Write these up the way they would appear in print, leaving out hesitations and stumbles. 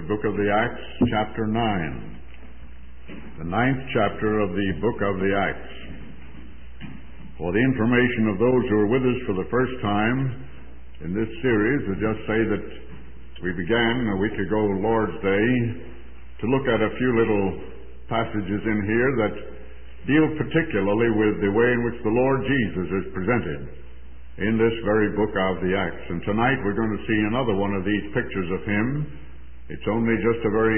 the book of the Acts, chapter 9. The 9th chapter of the book of the Acts. For the information of those who are with us for the first time in this series, I'll just say that we began a week ago, Lord's Day, to look at a few little passages in here that deal particularly with the way in which the Lord Jesus is presented in this very book of the Acts. And tonight we're going to see another one of these pictures of Him. It's only just a very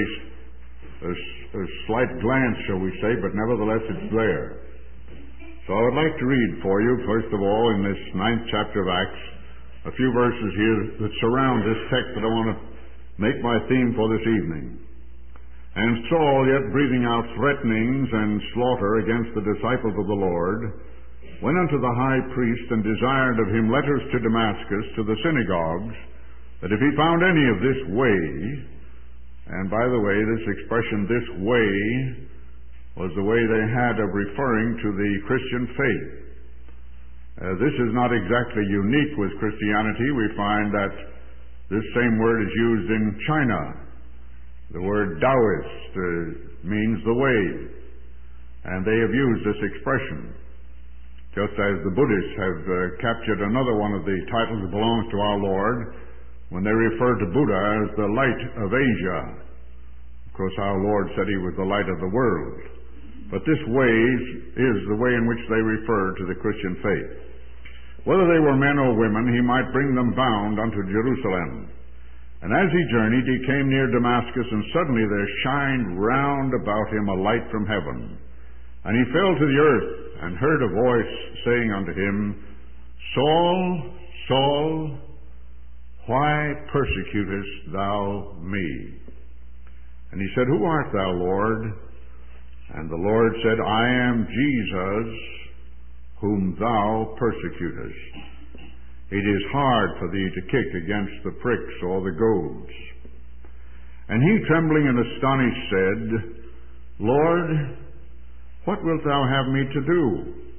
slight glance, shall we say, but nevertheless it's there. So I would like to read for you, first of all, in this 9th chapter of Acts, a few verses here that surround this text that I want to make my theme for this evening. And Saul, yet breathing out threatenings and slaughter against the disciples of the Lord, went unto the high priest and desired of him letters to Damascus, to the synagogues, that if he found any of this way, and by the way, this expression, this way, was the way they had of referring to the Christian faith. This is not exactly unique with Christianity. We find that this same word is used in China. The word Taoist means the way, and they have used this expression. Just as the Buddhists have captured another one of the titles that belongs to our Lord when they refer to Buddha as the light of Asia. Of course, our Lord said He was the light of the world. But this way is the way in which they refer to the Christian faith. Whether they were men or women, He might bring them bound unto Jerusalem. And as He journeyed, He came near Damascus, and suddenly there shined round about Him a light from heaven. And he fell to the earth, and heard a voice saying unto him, Saul, Saul, why persecutest thou me? And he said, Who art thou, Lord? And the Lord said, I am Jesus, whom thou persecutest. It is hard for thee to kick against the pricks or the goads. And he, trembling and astonished, said, Lord, what wilt thou have me to do?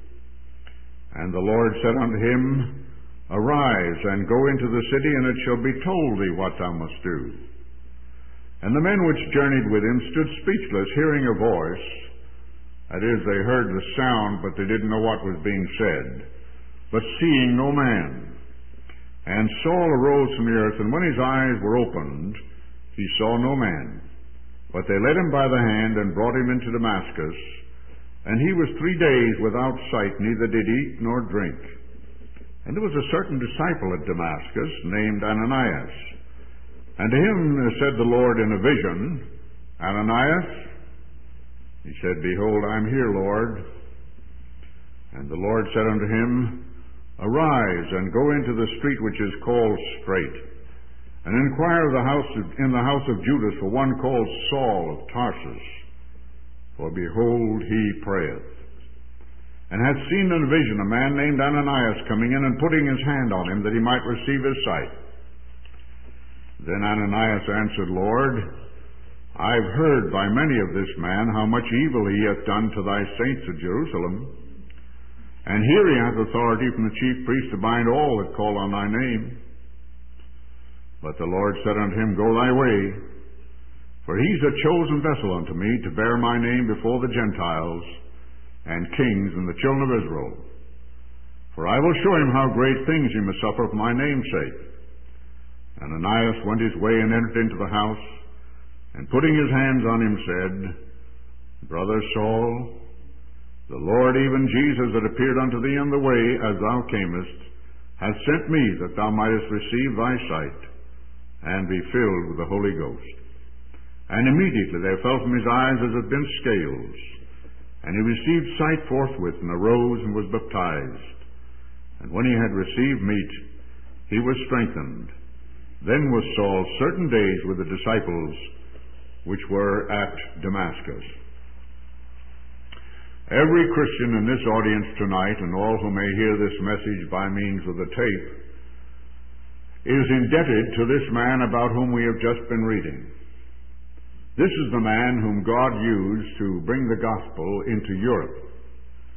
And the Lord said unto him, Arise, and go into the city, and it shall be told thee what thou must do. And the men which journeyed with him stood speechless, hearing a voice. That is, they heard the sound, but they didn't know what was being said, but seeing no man. And Saul arose from the earth, and when his eyes were opened, he saw no man. But they led him by the hand, and brought him into Damascus. And he was 3 days without sight, neither did eat nor drink. And there was a certain disciple at Damascus, named Ananias. And to him said the Lord in a vision, Ananias? He said, Behold, I am here, Lord. And the Lord said unto him, Arise, and go into the street which is called Straight, and inquire in the house of Judas for one called Saul of Tarsus. For behold, he prayeth, and hath seen in a vision a man named Ananias coming in and putting his hand on him, that he might receive his sight. Then Ananias answered, Lord, I have heard by many of this man how much evil he hath done to thy saints at Jerusalem. And here he hath authority from the chief priest to bind all that call on thy name. But the Lord said unto him, Go thy way. For he's a chosen vessel unto me to bear my name before the Gentiles and kings and the children of Israel. For I will show him how great things he must suffer for my name's sake. Ananias went his way and entered into the house, and putting his hands on him said, Brother Saul, the Lord, even Jesus, that appeared unto thee in the way as thou camest, hath sent me that thou mightest receive thy sight, and be filled with the Holy Ghost. And immediately there fell from his eyes as it had been scales. And he received sight forthwith, and arose and was baptized. And when he had received meat, he was strengthened. Then was Saul certain days with the disciples which were at Damascus. Every Christian in this audience tonight, and all who may hear this message by means of the tape, is indebted to this man about whom we have just been reading. This is the man whom God used to bring the gospel into Europe.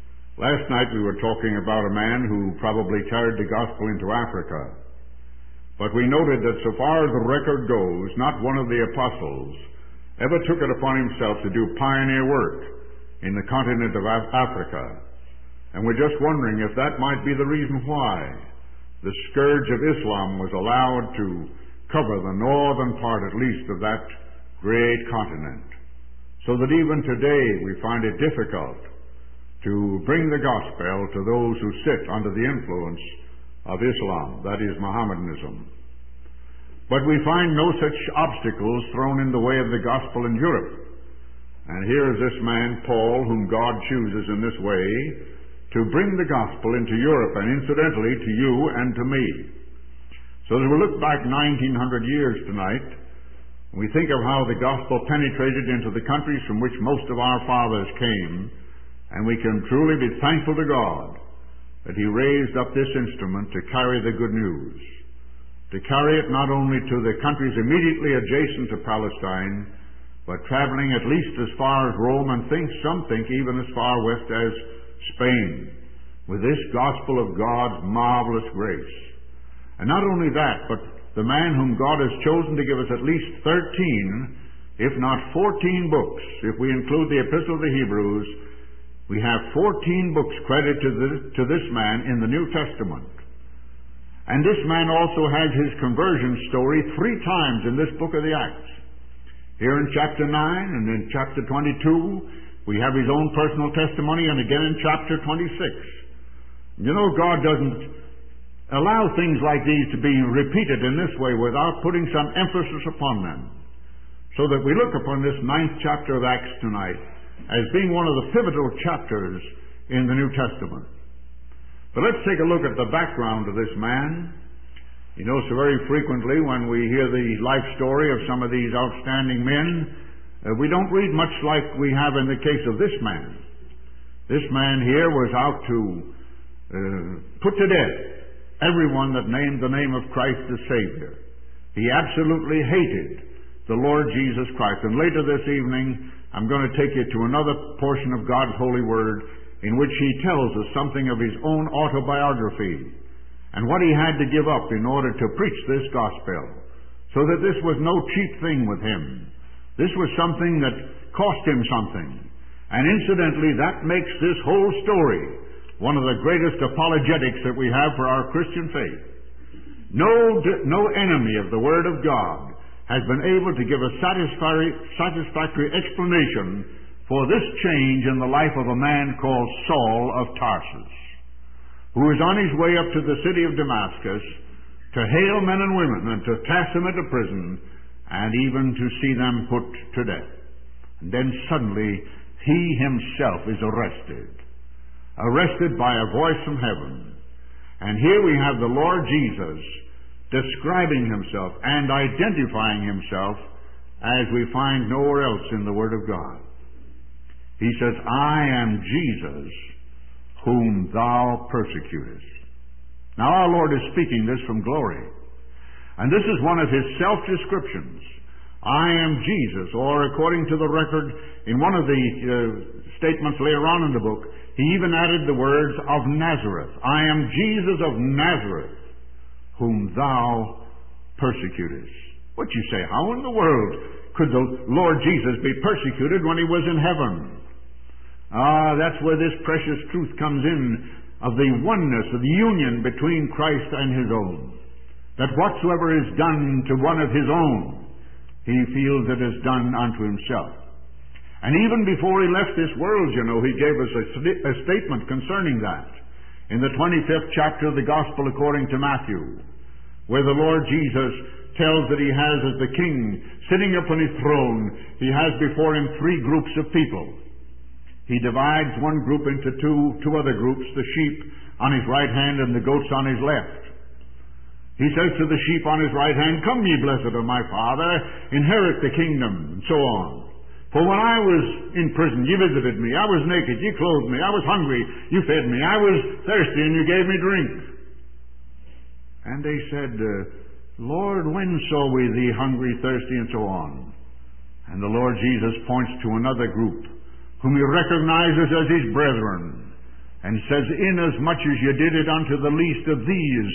Last night we were talking about a man who probably carried the gospel into Africa. But we noted that so far as the record goes, not one of the apostles ever took it upon himself to do pioneer work in the continent of Africa. And we're just wondering if that might be the reason why the scourge of Islam was allowed to cover the northern part, at least, of that great continent. So that even today we find it difficult to bring the gospel to those who sit under the influence of Islam, that is Mohammedanism. But we find no such obstacles thrown in the way of the gospel in Europe. And here is this man, Paul, whom God chooses in this way to bring the gospel into Europe, and incidentally to you and to me. So as we look back 1900 years tonight, we think of how the gospel penetrated into the countries from which most of our fathers came, and we can truly be thankful to God that He raised up this instrument to carry the good news, to carry it not only to the countries immediately adjacent to Palestine, but traveling at least as far as Rome, and some think even as far west as Spain, with this gospel of God's marvelous grace. And not only that, but the man whom God has chosen to give us at least 13, if not 14 books, if we include the Epistle of the Hebrews, we have 14 books credited to this man in the New Testament. And this man also has his conversion story 3 times in this book of the Acts. Here in chapter 9 and in chapter 22, we have his own personal testimony, and again in chapter 26. You know, God doesn't allow things like these to be repeated in this way without putting some emphasis upon them. So that we look upon this 9th chapter of Acts tonight as being one of the pivotal chapters in the New Testament. But let's take a look at the background of this man. You know, so very frequently when we hear the life story of some of these outstanding men, we don't read much like we have in the case of this man. This man here was out to put to death everyone that named the name of Christ as Savior. He absolutely hated the Lord Jesus Christ. And later this evening, I'm going to take you to another portion of God's holy word in which he tells us something of his own autobiography and what he had to give up in order to preach this gospel, so that this was no cheap thing with him. This was something that cost him something. And incidentally, that makes this whole story one of the greatest apologetics that we have for our Christian faith. No enemy of the Word of God has been able to give a satisfactory explanation for this change in the life of a man called Saul of Tarsus, who is on his way up to the city of Damascus to hail men and women and to cast them into prison and even to see them put to death. And then suddenly he himself is arrested by a voice from heaven. And here we have the Lord Jesus describing himself and identifying himself as we find nowhere else in the Word of God. He says, I am Jesus whom thou persecutest. Now our Lord is speaking this from glory. And this is one of his self-descriptions. I am Jesus, or according to the record in one of the statements later on in the book, he even added the words of Nazareth. I am Jesus of Nazareth, whom thou persecutest. What you say, how in the world could the Lord Jesus be persecuted when he was in heaven? That's where this precious truth comes in, of the oneness, of the union between Christ and his own. That whatsoever is done to one of his own, he feels it is done unto himself. And even before he left this world, you know, he gave us a statement concerning that. In the 25th chapter of the Gospel according to Matthew, where the Lord Jesus tells that he has as the king sitting upon his throne, he has before him 3 groups of people. He divides one group into two other groups, the sheep on his right hand and the goats on his left. He says to the sheep on his right hand, come ye blessed of my Father, inherit the kingdom, and so on. For when I was in prison, ye visited me. I was naked, ye clothed me. I was hungry, you fed me. I was thirsty, and you gave me drink. And they said, Lord, when saw we thee hungry, thirsty, and so on? And the Lord Jesus points to another group, whom he recognizes as his brethren, and says, inasmuch as you did it unto the least of these,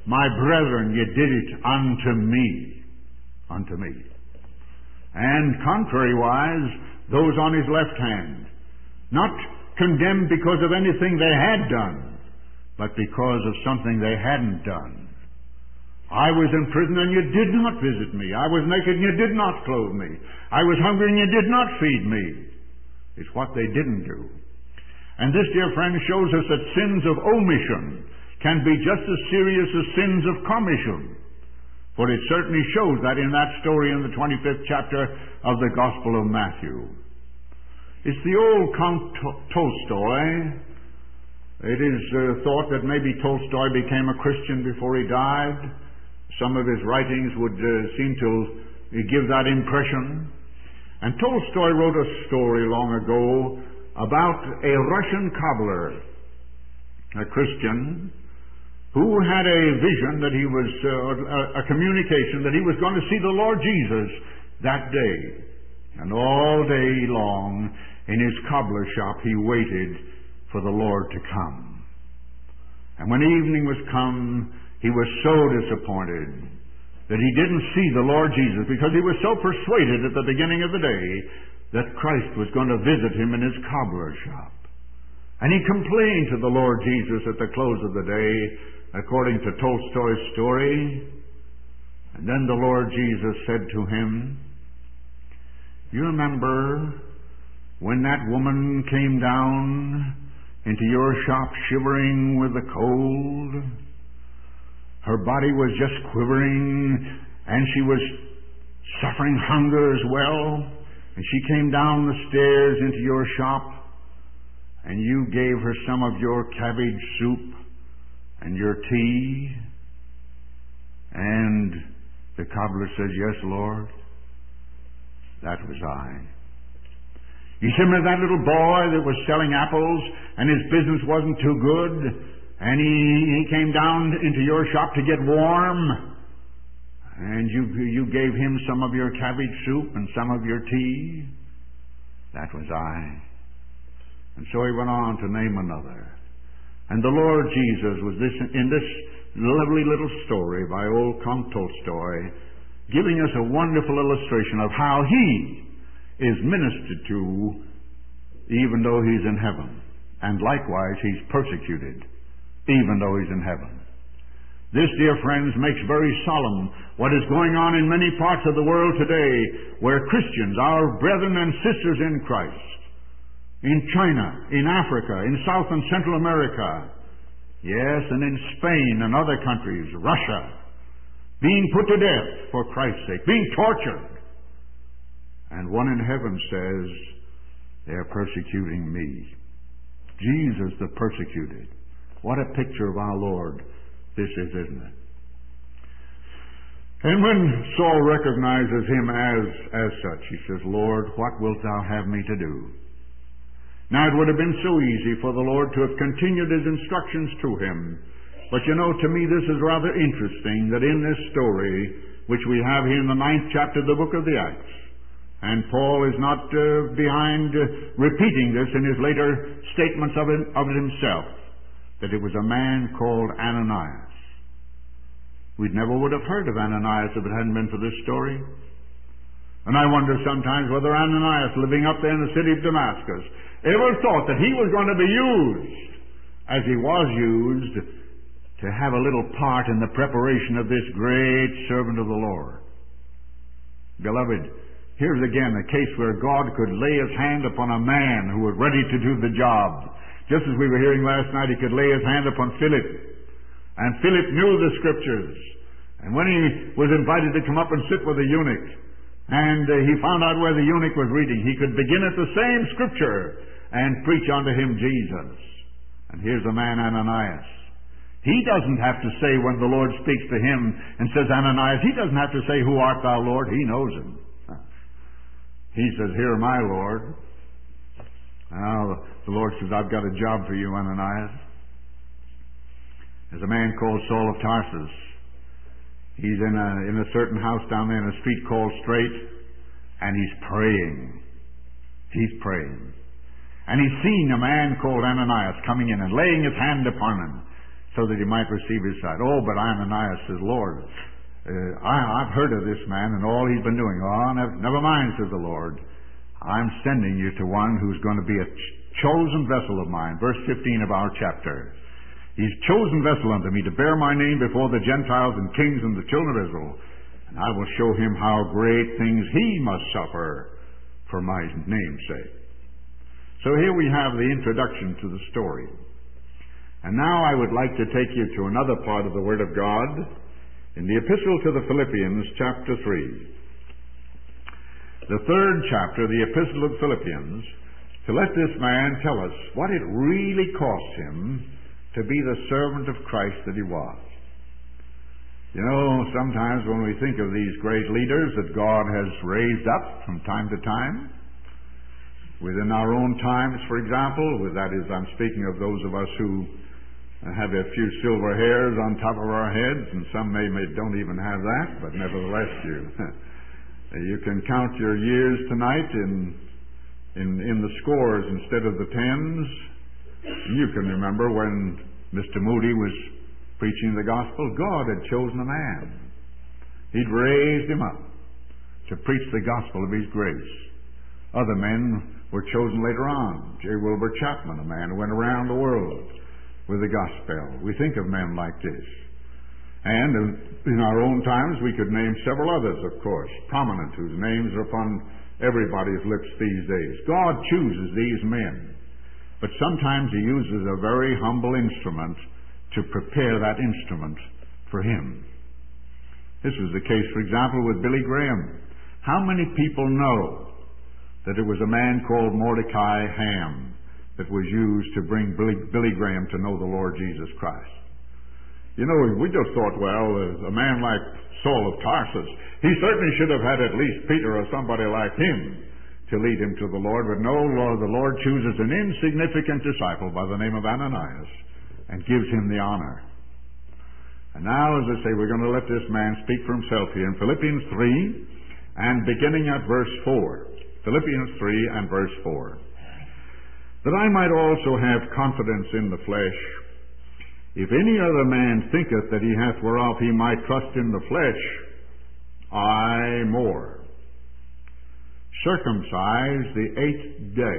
my brethren, ye did it unto me. Unto me. And contrariwise, those on his left hand, not condemned because of anything they had done, but because of something they hadn't done. I was in prison and you did not visit me. I was naked and you did not clothe me. I was hungry and you did not feed me. It's what they didn't do. And this, dear friend, shows us that sins of omission can be just as serious as sins of commission. For it certainly shows that in that story in the 25th chapter of the Gospel of Matthew. It's the old Count Tolstoy. It is thought that maybe Tolstoy became a Christian before he died. Some of his writings would seem to give that impression. And Tolstoy wrote a story long ago about a Russian cobbler, a Christian, who had a vision that he was, a communication that he was going to see the Lord Jesus that day. And all day long in his cobbler shop he waited for the Lord to come. And when evening was come, he was so disappointed that he didn't see the Lord Jesus because he was so persuaded at the beginning of the day that Christ was going to visit him in his cobbler shop. And he complained to the Lord Jesus at the close of the day, according to Tolstoy's story. And then the Lord Jesus said to him, you remember when that woman came down into your shop shivering with the cold? Her body was just quivering, and she was suffering hunger as well. And she came down the stairs into your shop, and you gave her some of your cabbage soup and your tea. And the cobbler says, yes, Lord, that was I. You remember that little boy that was selling apples, and his business wasn't too good? And he came down into your shop to get warm, and you gave him some of your cabbage soup and some of your tea. That was I. And so he went on to name another. And the Lord Jesus was in this lovely little story by old Count Tolstoy, giving us a wonderful illustration of how he is ministered to even though he's in heaven. And likewise, he's persecuted even though he's in heaven. This, dear friends, makes very solemn what is going on in many parts of the world today, where Christians, our brethren and sisters in Christ, in China, in Africa, in South and Central America, yes, and in Spain and other countries, Russia, being put to death for Christ's sake, being tortured. And one in heaven says, they're persecuting me. Jesus the persecuted. What a picture of our Lord this is, isn't it? And when Saul recognizes him as such, he says, Lord, what wilt thou have me to do? Now, it would have been so easy for the Lord to have continued his instructions to him. But you know, to me this is rather interesting that in this story, which we have here in the 9th chapter of the book of the Acts, and Paul is not behind repeating this in his later statements of it himself, that it was a man called Ananias. We never would have heard of Ananias if it hadn't been for this story. And I wonder sometimes whether Ananias, living up there in the city of Damascus, ever thought that he was going to be used, as he was used, to have a little part in the preparation of this great servant of the Lord. Beloved, here's again a case where God could lay his hand upon a man who was ready to do the job. Just as we were hearing last night, he could lay his hand upon Philip. And Philip knew the Scriptures. And when he was invited to come up and sit with the eunuch, and he found out where the eunuch was reading, he could begin at the same Scripture and preach unto him Jesus. And here's the man Ananias. He doesn't have to say when the Lord speaks to him and says, Ananias, he doesn't have to say, who art thou, Lord? He knows him. He says, here am I, Lord. Now, the Lord says, I've got a job for you, Ananias. There's a man called Saul of Tarsus. He's in a certain house down there in a street called Straight, and he's praying. He's praying. And he's seen a man called Ananias coming in and laying his hand upon him, so that he might receive his sight. Oh, but Ananias says, Lord, I've heard of this man and all he's been doing. Oh, never mind, says the Lord. I'm sending you to one who's going to be a chosen vessel of mine. Verse 15 of our chapter. He's chosen vessel unto me to bear my name before the Gentiles and kings and the children of Israel. And I will show him how great things he must suffer for my name's sake. So here we have the introduction to the story. And now I would like to take you to another part of the Word of God in the Epistle to the Philippians, chapter 3. The third chapter, the Epistle of Philippians, to let this man tell us what it really cost him to be the servant of Christ that he was. You know, sometimes when we think of these great leaders that God has raised up from time to time, within our own times, for example, that is, I'm speaking of those of us who have a few silver hairs on top of our heads, and some may don't even have that, but nevertheless you can count your years tonight in the scores instead of the tens. You can remember when Mr. Moody was preaching the gospel, God had chosen a man. He'd raised him up to preach the gospel of His grace. Other men were chosen later on. J. Wilbur Chapman, a man who went around the world with the gospel. We think of men like this. And in our own times, we could name several others, of course, prominent, whose names are upon everybody's lips these days. God chooses these men, but sometimes He uses a very humble instrument to prepare that instrument for Him. This was the case, for example, with Billy Graham. How many people know that it was a man called Mordecai Ham that was used to bring Billy Graham to know the Lord Jesus Christ? You know, we just thought, well, a man like Saul of Tarsus, he certainly should have had at least Peter or somebody like him to lead him to the Lord. But no, the Lord chooses an insignificant disciple by the name of Ananias and gives him the honor. And now, as I say, we're going to let this man speak for himself here in Philippians 3 and beginning at verse 4. Philippians 3 and verse 4. That I might also have confidence in the flesh. If any other man thinketh that he hath whereof he might trust in the flesh, I more. Circumcised the 8th day.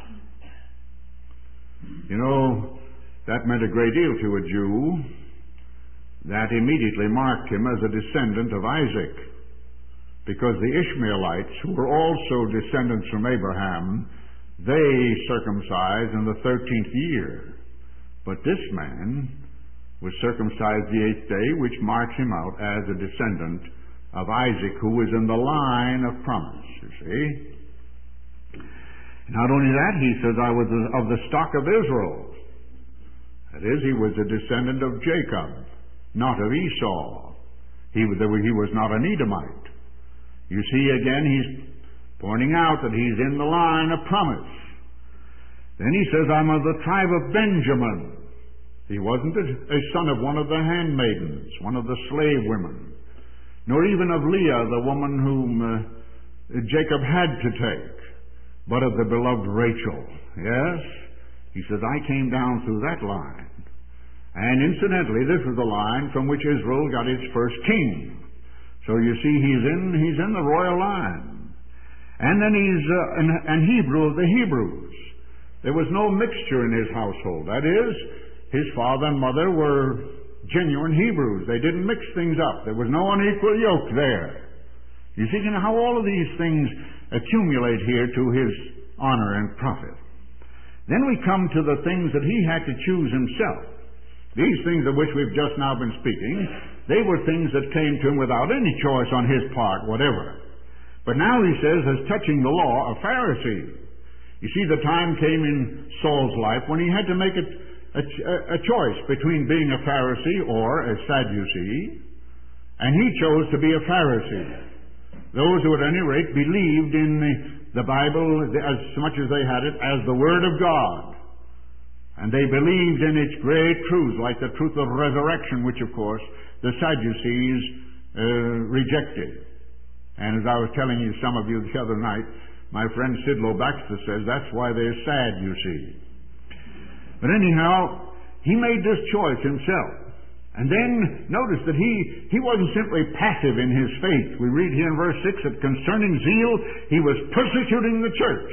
You know, that meant a great deal to a Jew. That immediately marked him as a descendant of Isaac, because the Ishmaelites, who were also descendants from Abraham, they circumcised in the 13th year. But this man was circumcised the 8th day, which marks him out as a descendant of Isaac, who was in the line of promise, you see. Not only that, he says, I was of the stock of Israel. That is, he was a descendant of Jacob, not of Esau. He was not an Edomite. You see, again, he's pointing out that he's in the line of promise. Then he says, I'm of the tribe of Benjamin. He wasn't a son of one of the handmaidens, one of the slave women, nor even of Leah, the woman whom Jacob had to take, but of the beloved Rachel. Yes? He says, I came down through that line. And incidentally, this was the line from which Israel got its first king. So you see, he's in the royal line. And then he's an Hebrew of the Hebrews. There was no mixture in his household. That is, his father and mother were genuine Hebrews. They didn't mix things up. There was no unequal yoke there. You see how all of these things accumulate here to his honor and profit. Then we come to the things that he had to choose himself. These things of which we've just now been speaking, they were things that came to him without any choice on his part whatever. But now he says, as touching the law, a Pharisee. You see, the time came in Saul's life when he had to make a choice between being a Pharisee or a Sadducee, and he chose to be a Pharisee. Those who at any rate believed in the Bible as much as they had it as the Word of God. And they believed in its great truths, like the truth of resurrection, which, of course, the Sadducees rejected. And as I was telling you, some of you the other night, my friend Sidlow Baxter says that's why they're sad, you see. But anyhow, he made this choice himself. And then notice that he wasn't simply passive in his faith. We read here in verse 6 that concerning zeal, he was persecuting the church.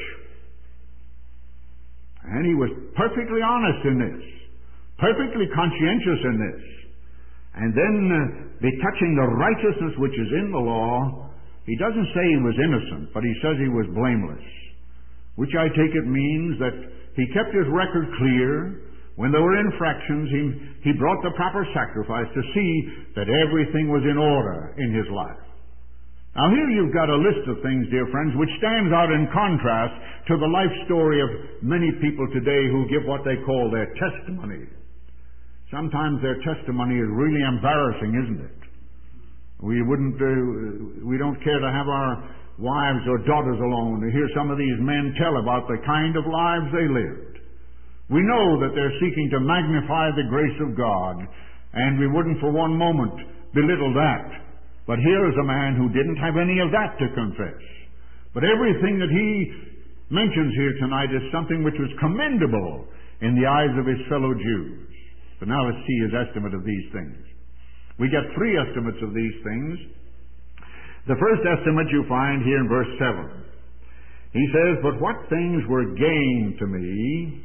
And he was perfectly honest in this, perfectly conscientious in this. And then, touching the righteousness which is in the law, he doesn't say he was innocent, but he says he was blameless. Which I take it means that he kept his record clear. When there were infractions, he brought the proper sacrifice to see that everything was in order in his life. Now here you've got a list of things, dear friends, which stands out in contrast to the life story of many people today who give what they call their testimony. Sometimes their testimony is really embarrassing, isn't it? We don't care to have our wives or daughters alone to hear some of these men tell about the kind of lives they lived. We know that they're seeking to magnify the grace of God, and we wouldn't for one moment belittle that. But here is a man who didn't have any of that to confess. But everything that he mentions here tonight is something which was commendable in the eyes of his fellow Jews. But now let's see his estimate of these things. We get three estimates of these things. The first estimate you find here in verse 7. He says, "But what things were gain to me,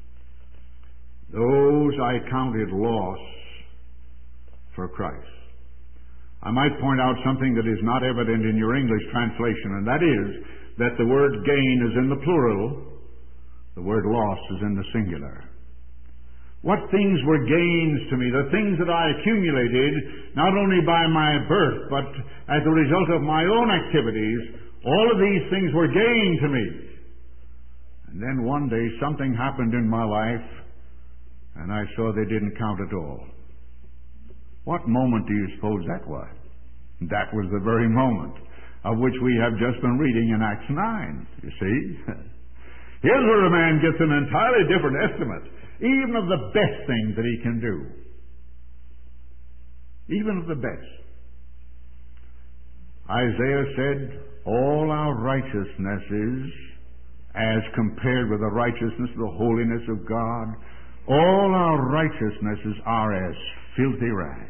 those I counted loss for Christ." I might point out something that is not evident in your English translation, and that is that the word gain is in the plural, the word loss is in the singular. What things were gains to me, the things that I accumulated, not only by my birth, but as a result of my own activities, all of these things were gain to me. And then one day something happened in my life, and I saw they didn't count at all. What moment do you suppose that was? That was the very moment of which we have just been reading in Acts 9, you see. Here's where a man gets an entirely different estimate, even of the best things that he can do. Even of the best. Isaiah said, all our righteousnesses, as compared with the righteousness of the holiness of God, all our righteousnesses are as filthy rags.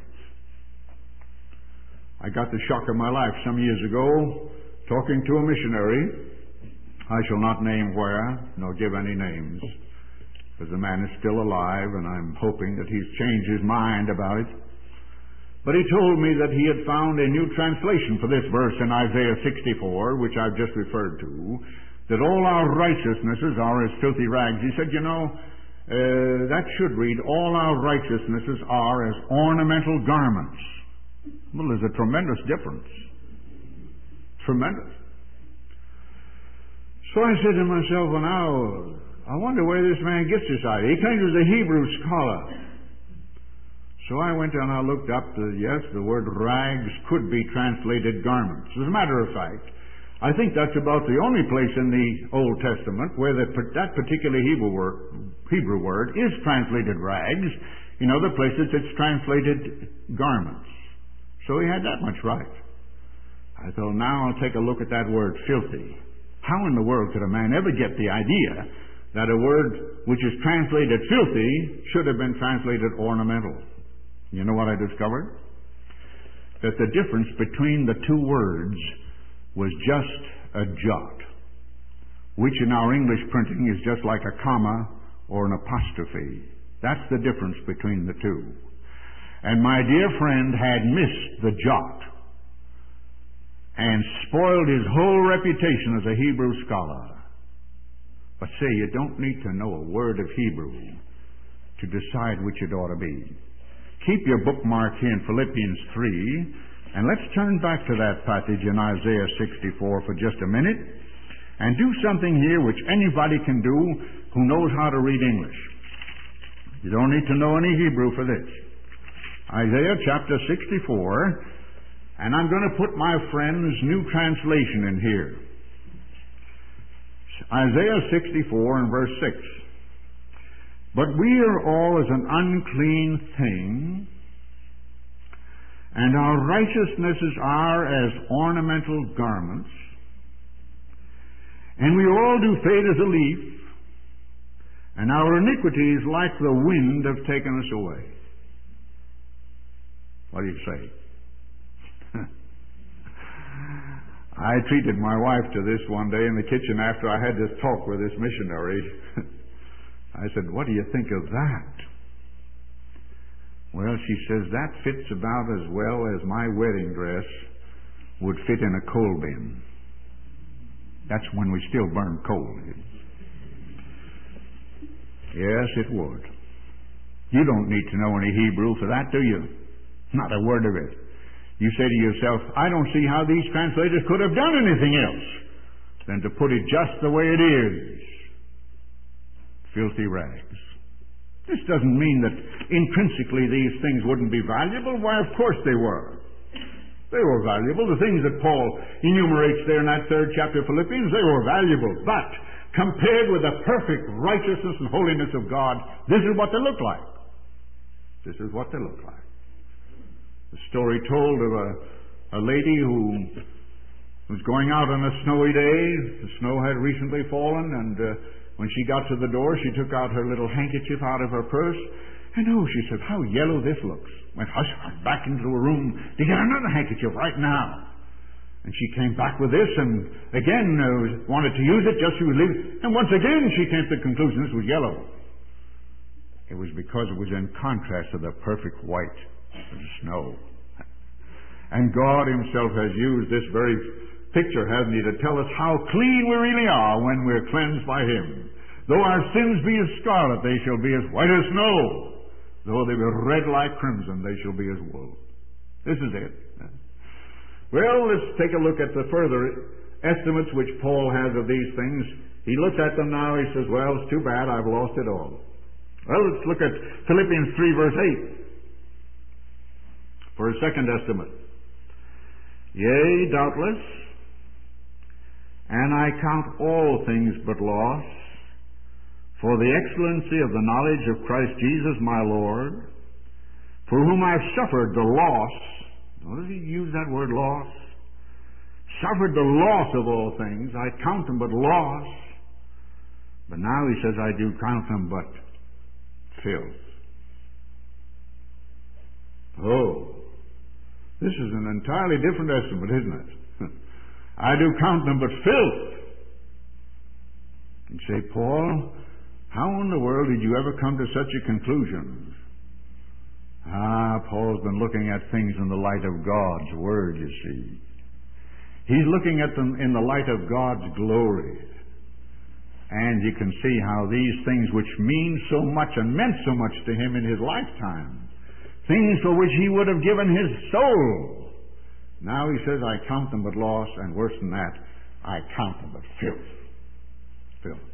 I got the shock of my life some years ago, talking to a missionary. I shall not name where, nor give any names, because the man is still alive, and I'm hoping that he's changed his mind about it. But he told me that he had found a new translation for this verse in Isaiah 64, which I've just referred to, that all our righteousnesses are as filthy rags. He said, that should read, all our righteousnesses are as ornamental garments. Well, there's a tremendous difference. Tremendous. So I said to myself, well, now, I wonder where this man gets this idea. He claims he's a Hebrew scholar. So I went and I looked up, the word rags could be translated garments. As a matter of fact, I think that's about the only place in the Old Testament where that particular Hebrew word is translated rags. In other places, it's translated garments. So he had that much right. I thought, now I'll take a look at that word, filthy. How in the world could a man ever get the idea that a word which is translated filthy should have been translated ornamental? You know what I discovered? That the difference between the two words was just a jot, which in our English printing is just like a comma or an apostrophe. That's the difference between the two. And my dear friend had missed the jot and spoiled his whole reputation as a Hebrew scholar. But say, you don't need to know a word of Hebrew to decide which it ought to be. Keep your bookmark here in Philippians 3, and let's turn back to that passage in Isaiah 64 for just a minute, and do something here which anybody can do who knows how to read English. You don't need to know any Hebrew for this. Isaiah chapter 64, and I'm going to put my friend's new translation in here. Isaiah 64 and verse 6. But we are all as an unclean thing, and our righteousnesses are as ornamental garments, and we all do fade as a leaf, and our iniquities, like the wind, have taken us away. What do you say? I treated my wife to this one day in the kitchen after I had this talk with this missionary. I said, "What do you think of that?" Well, she says, "That fits about as well as my wedding dress would fit in a coal bin." That's when we still burn coal. Yes, it would. You don't need to know any Hebrew for that, do you? Not a word of it. You say to yourself, "I don't see how these translators could have done anything else than to put it just the way it is." Filthy rags. This doesn't mean that intrinsically these things wouldn't be valuable. Why, of course they were. They were valuable. The things that Paul enumerates there in that 3rd chapter of Philippians, they were valuable. But compared with the perfect righteousness and holiness of God, this is what they look like. This is what they look like. The story told of a lady who was going out on a snowy day. The snow had recently fallen, and when she got to the door, she took out her little handkerchief out of her purse. And she said, "How yellow this looks." Went back into a room to get another handkerchief right now. And she came back with this, and again wanted to use it just as she was leaving. And once again she came to the conclusion this was yellow. It was because it was in contrast to the perfect white of the snow. And God Himself has used this very picture, hasn't He, to tell us how clean we really are when we're cleansed by Him. Though our sins be as scarlet, they shall be as white as snow. Though they be red like crimson, they shall be as wool. This is it. Well, let's take a look at the further estimates which Paul has of these things. He looks at them now, he says, "Well, it's too bad, I've lost it all." Well, let's look at Philippians 3 verse 8 for a second estimate. "Yea, doubtless, and I count all things but loss, for the excellency of the knowledge of Christ Jesus my Lord, for whom I have suffered the loss." Notice he used that word loss. "Suffered the loss of all things. I count them but loss." But now he says, "I do count them but filth." Oh, this is an entirely different estimate, isn't it? "I do count them but filth." You say, "Paul, how in the world did you ever come to such a conclusion?" Paul's been looking at things in the light of God's Word, you see. He's looking at them in the light of God's glory. And you can see how these things which mean so much and meant so much to him in his lifetime, things for which he would have given his soul, now he says, "I count them but loss," and worse than that, "I count them but filth." Filth.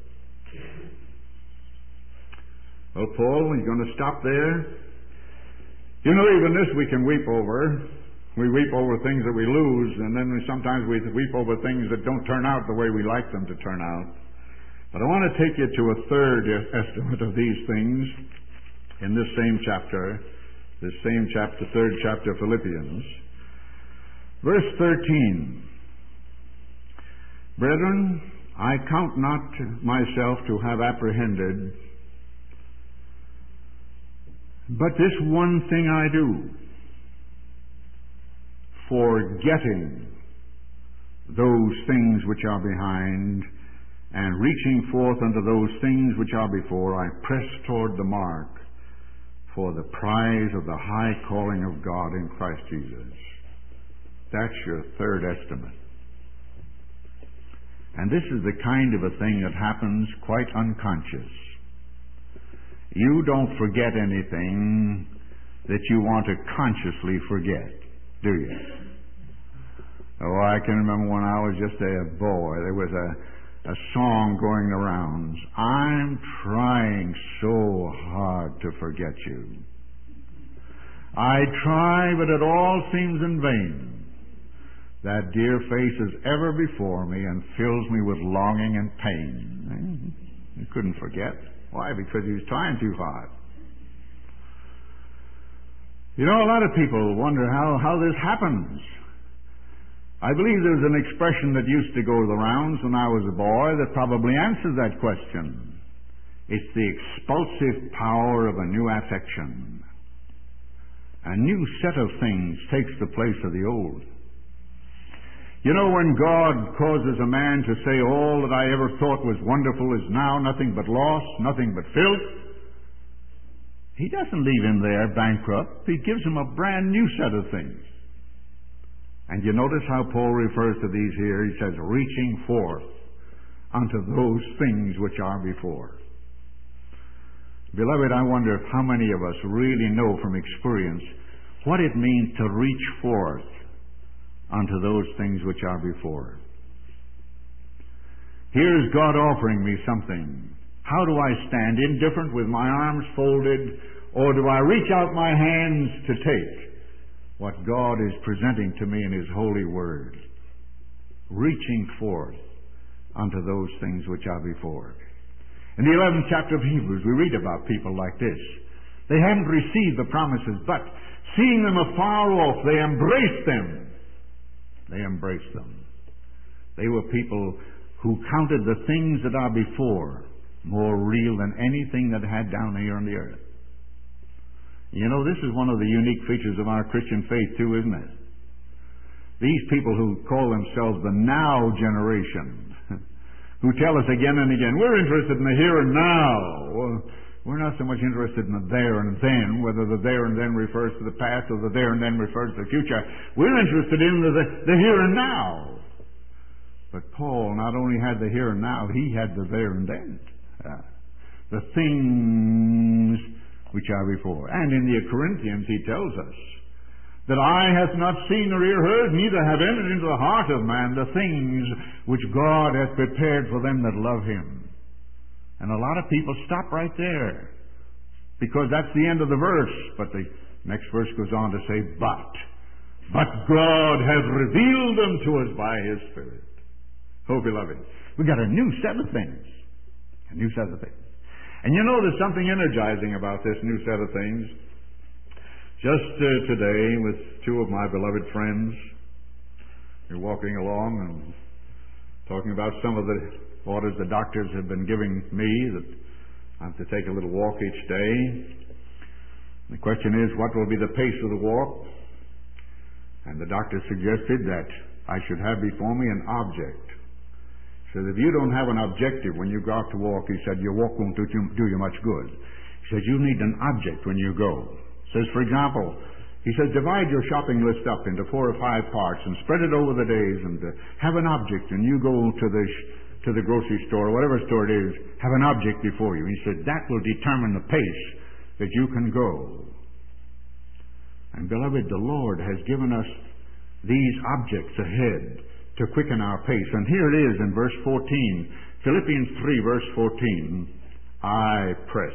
Well, Paul, he's going to stop there. You know, even this we can weep over. We weep over things that we lose, and then sometimes we weep over things that don't turn out the way we like them to turn out. But I want to take you to a third estimate of these things in this same chapter, 3rd chapter of Philippians. Verse 13. "Brethren, I count not myself to have apprehended, but this one thing I do, forgetting those things which are behind, and reaching forth unto those things which are before, I press toward the mark for the prize of the high calling of God in Christ Jesus." That's your third estimate. And this is the kind of a thing that happens quite unconscious. You don't forget anything that you want to consciously forget, do you? Oh, I can remember when I was just a boy, there was a song going the rounds. "I'm trying so hard to forget you. I try, but it all seems in vain. That dear face is ever before me and fills me with longing and pain." He couldn't forget. Why? Because he was trying too hard. You know, a lot of people wonder how this happens. I believe there's an expression that used to go the rounds when I was a boy that probably answers that question. It's the expulsive power of a new affection. A new set of things takes the place of the old. You know, when God causes a man to say, all that I ever thought was wonderful is now nothing but loss, nothing but filth, He doesn't leave him there bankrupt. He gives him a brand new set of things. And you notice how Paul refers to these here. He says, reaching forth unto those things which are before. Beloved, I wonder if how many of us really know from experience what it means to reach forth unto those things which are before. Here's God offering me something. How do I stand? Indifferent with my arms folded, or do I reach out my hands to take what God is presenting to me in His holy word? Reaching forth unto those things which are before. In the 11th chapter of Hebrews, we read about people like this. They hadn't received the promises, but seeing them afar off, they embraced them. They embraced them. They were people who counted the things that are before more real than anything that had down here on the earth. You know, this is one of the unique features of our Christian faith too, isn't it? These people who call themselves the now generation, who tell us again and again, we're interested in the here and now. We're not so much interested in the there and then, whether the there and then refers to the past or the there and then refers to the future. We're interested in the here and now. But Paul not only had the here and now, he had the there and then. The things which are before. And in the Corinthians he tells us that eye hath not seen nor ear heard, neither have entered into the heart of man the things which God hath prepared for them that love Him. And a lot of people stop right there because that's the end of the verse. But the next verse goes on to say, But God hath revealed them to us by His Spirit. Oh, beloved, we got a new set of things. A new set of things. And you know, there's something energizing about this new set of things. Just today, with two of my beloved friends, we're walking along and talking about some of the orders the doctors have been giving me, that I have to take a little walk each day. The question is, what will be the pace of the walk? And the doctor suggested that I should have before me an object. He said, if you don't have an objective when you go out to walk, he said, your walk won't do you much good. He said, you need an object when you go. He says, for example, he says, divide your shopping list up into 4 or 5 parts and spread it over the days, and have an object. And you go to the grocery store, or whatever store it is, have an object before you. He said, that will determine the pace that you can go. And beloved, the Lord has given us these objects ahead to quicken our pace. And here it is in verse 14. Philippians 3, verse 14. I press.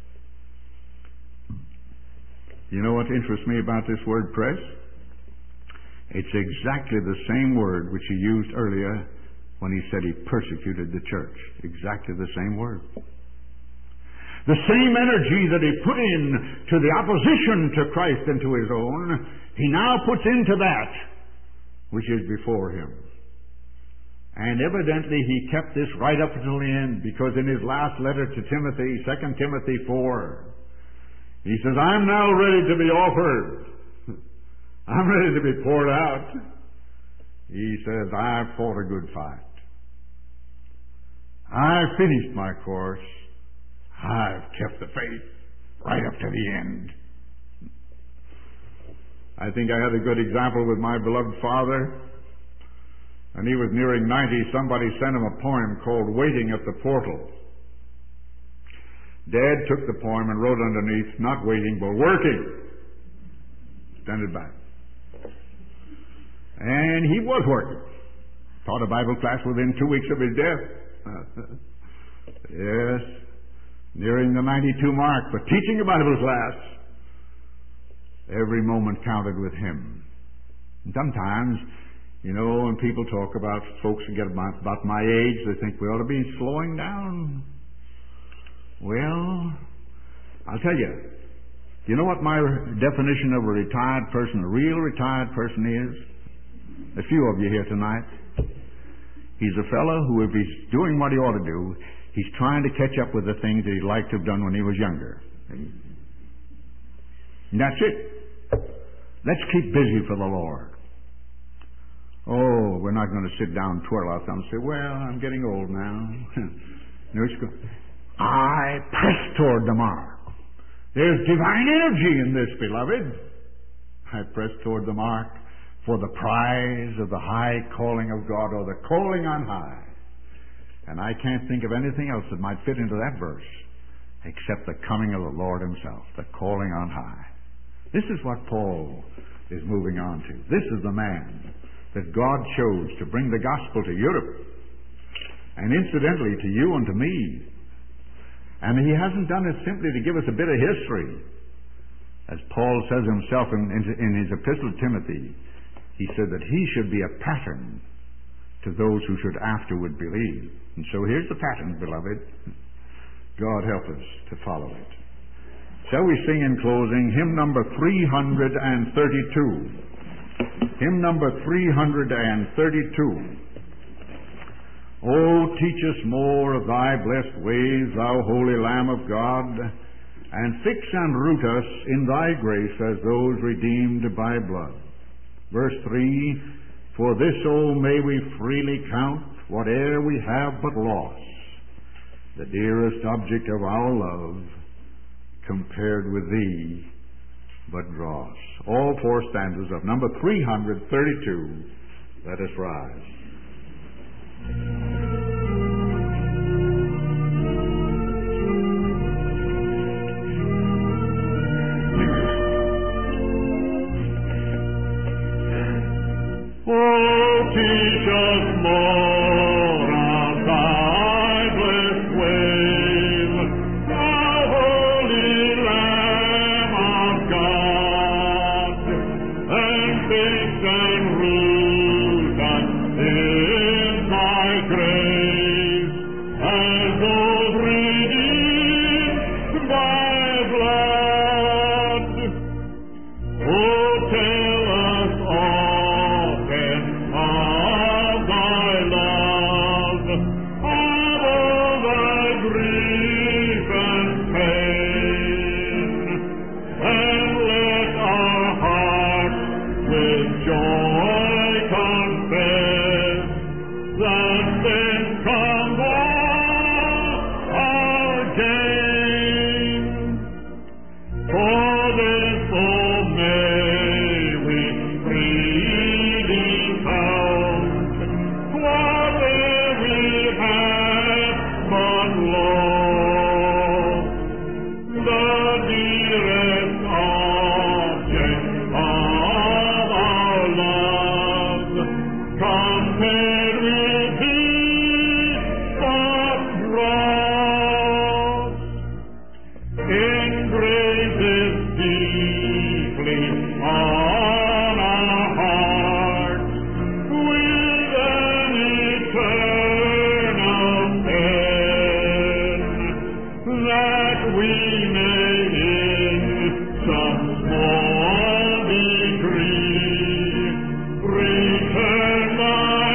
You know what interests me about this word press? It's exactly the same word which he used earlier when he said he persecuted the church. Exactly the same word. The same energy that he put in to the opposition to Christ and to his own, he now puts into that which is before him. And evidently he kept this right up until the end, because in his last letter to Timothy, 2 Timothy 4, he says, I'm now ready to be offered. I'm ready to be poured out. He says, I've fought a good fight. I've finished my course. I've kept the faith right up to the end. I think I had a good example with my beloved father. And he was nearing 90. Somebody sent him a poem called Waiting at the Portal. Dad took the poem and wrote underneath, not waiting, but working. Send it back. And he was working. Taught a Bible class within 2 weeks of his death. Yes. Nearing the 92 mark, but teaching a Bible class. Every moment counted with him. And sometimes, you know, when people talk about folks who get about my age, they think we ought to be slowing down. Well, I'll tell you. You know what my definition of a retired person, a real retired person is? A few of you here tonight. He's a fellow who, if he's doing what he ought to do, He's trying to catch up with the things that he'd like to have done when he was younger. And that's it. Let's keep busy for the Lord. Oh, we're not going to sit down and twirl our thumbs and say, well, I'm getting old now. No, I press toward the mark. There's divine energy in this, beloved. I press toward the mark for the prize of the high calling of God, or the calling on high. And I can't think of anything else that might fit into that verse except the coming of the Lord himself, the calling on high. This is what Paul is moving on to. This is the man that God chose to bring the gospel to Europe, and incidentally to you and to me. And he hasn't done it simply to give us a bit of history. As Paul says himself in his epistle to Timothy, he said that he should be a pattern to those who should afterward believe. And so here's the pattern, beloved. God help us to follow it. Shall we sing in closing hymn number 332? Hymn number 332. Oh, teach us more of thy blessed ways, thou holy Lamb of God, and fix and root us in thy grace as those redeemed by blood. Verse 3, for this, O may we freely count whate'er we have but loss, the dearest object of our love, compared with thee, but dross. All four stanzas of number 332. Let us rise. Oh, teach us more of thy blessed ways, thou holy Lamb of God, and fix and root us in thy grace, as those redeemed by blood. Oh, tell us often of thy love, of all thy grief and pain, and let our hearts with joy confess that then comes our gain. For this, oh, may we freely count whatever we have but lost, the dearest object of our love, compared with thee, but dross. Engrave this deeply on our hearts with an eternal pen, that we may in some small degree return thy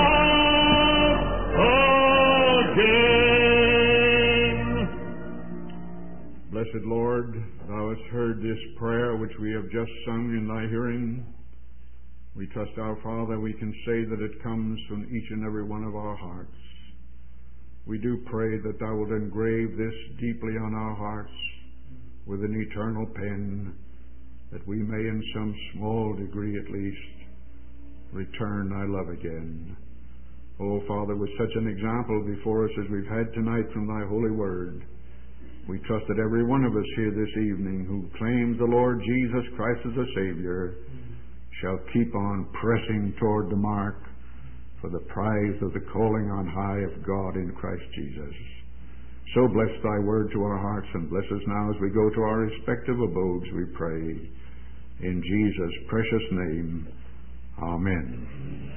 love again. Blessed Lord, thou hast heard this prayer which we have just sung in thy hearing. We trust, our Father, we can say that it comes from each and every one of our hearts. We do pray that thou wilt engrave this deeply on our hearts with an eternal pen, that we may in some small degree at least return thy love again. Oh, Father, with such an example before us as we've had tonight from thy holy word, we trust that every one of us here this evening who claims the Lord Jesus Christ as a Savior shall keep on pressing toward the mark for the prize of the calling on high of God in Christ Jesus. So bless thy word to our hearts, and bless us now as we go to our respective abodes, we pray. In Jesus' precious name, amen.